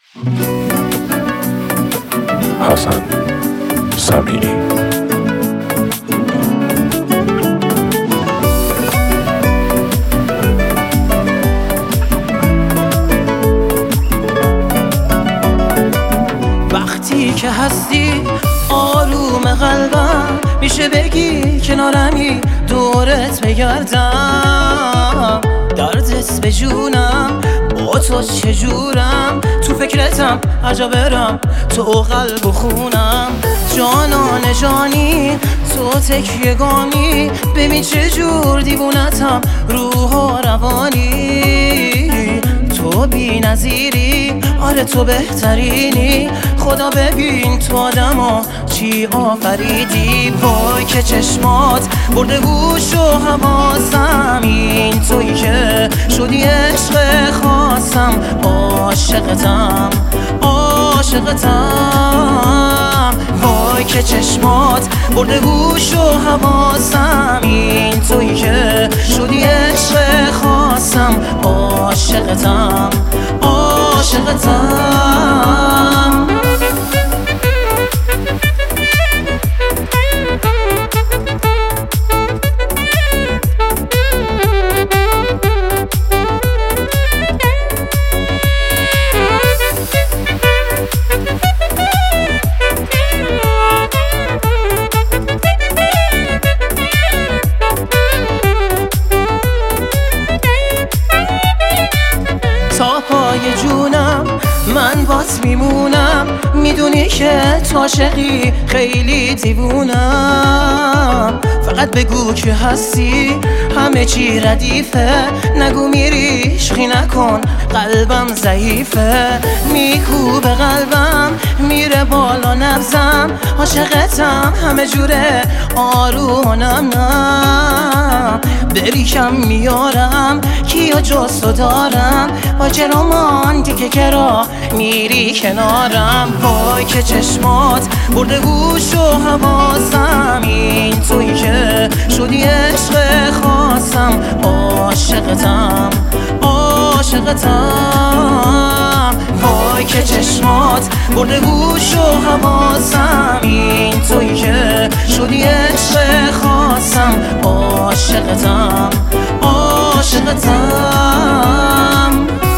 حسن سمیری. وقتی که هستی آروم قلبم، میشه بگی کنارمی دورت بگردم. دردت به جونم، با تو چجورم، تو فکرتم هر جا برم، تو قلب و خونم. جانان جانی تو تکیه گامی، ببین چجور دیوونتم روح و روانی. تو بی نظیری، آره تو بهترینی، خدا ببین تو آدمو چی آفریدی. وای که چشمات برده گوش و حواسم، این تویی که شدی عشق خاصم. عاشقتم عاشقتم، وای که چشمات برده گوش و حواسم، این تویی که شدی عشق خاصم. عاشقتم عاشقتم. تا پای جونم من بات میمونم، میدونی که تو عاشقی خیلی دیوونم. فقط بگو که هستی، همه چی ردیفه، نگو میری عشقی نکن، قلبم ضعیفه. میکوبه قلبم میره بالا نبضم، عاشقتم همه جوره آرومم. نه بری کم میارم کیا جز تو دارم، با چه رومانتیکه که را میری کنارم. وای که چشمات برده گوش و حواسم، این تویی که شدی عشق خاصم. عاشقتم عاشقتم، وای که چشمات برده گوش و حواسم، این تویی که شدی عشق خاصم. عاشقتم عاشقتم.